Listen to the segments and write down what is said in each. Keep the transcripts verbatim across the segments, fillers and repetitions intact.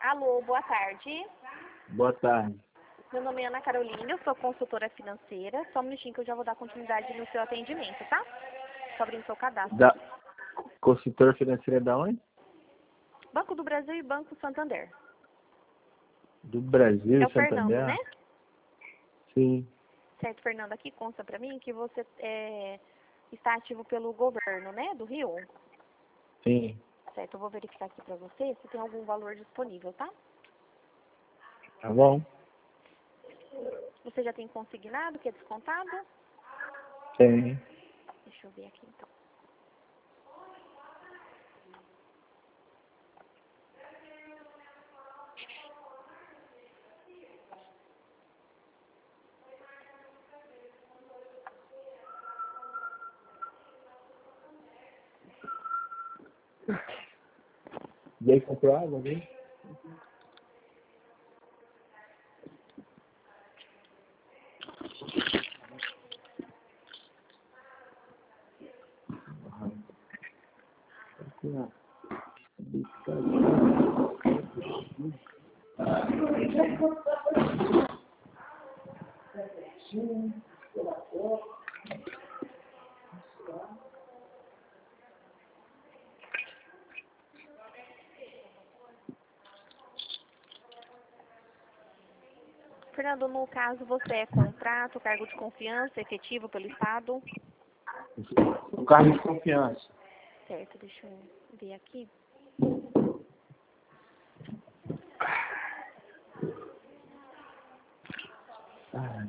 Alô, boa tarde. Boa tarde. Meu nome é Ana Carolina, eu sou consultora financeira. Só um minutinho que eu já vou dar continuidade no seu atendimento, tá? Só abrindo seu cadastro. Da consultora financeira da onde? Banco do Brasil e Banco Santander. Do Brasil, É o Fernando, Santander? né? Sim. Certo, Fernando, aqui consta pra mim que você é, está ativo pelo governo, né, do Rio. Sim. Certo, eu vou verificar aqui pra você se tem algum valor disponível, tá? Tá bom? Você já tem consignado, que é descontado? Tem. Deixa eu ver aqui então. E aí, comprou água, viu? Aqui, ó. Fernando, no caso, você é contrato, cargo de confiança, efetivo pelo Estado? O cargo de confiança. Certo, deixa eu ver aqui. Ah,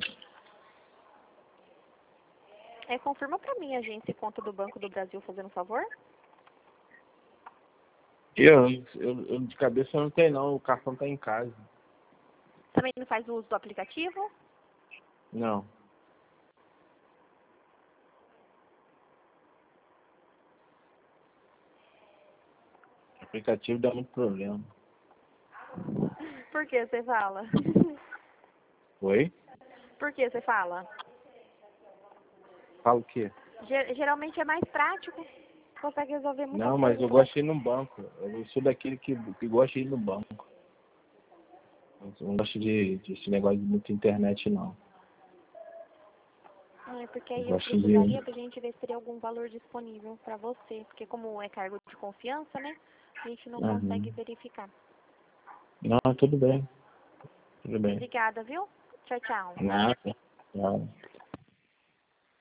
É, confirma pra mim, agência e conta do Banco do Brasil, fazendo um favor? Eu, eu, eu de cabeça não tenho não, o cartão tá em casa. Também não faz uso do aplicativo? Não. O aplicativo dá muito problema. Por que você fala? Oi? Por que você fala? Fala o quê? Ge- Geralmente é mais prático, consegue resolver muita Não, coisa. mas eu gosto de ir no banco. Eu sou daquele que, que gosta de ir no banco. Eu não gosto de, de esse negócio de muita internet, não. É, porque Eu aí eu gosto precisaria de... pra gente ver se teria algum valor disponível pra você. Porque como é cargo de confiança, né? A gente não consegue Uhum. verificar. Não, tudo bem. Tudo bem. Obrigada, viu? Tchau, tchau. Nada. Tchau.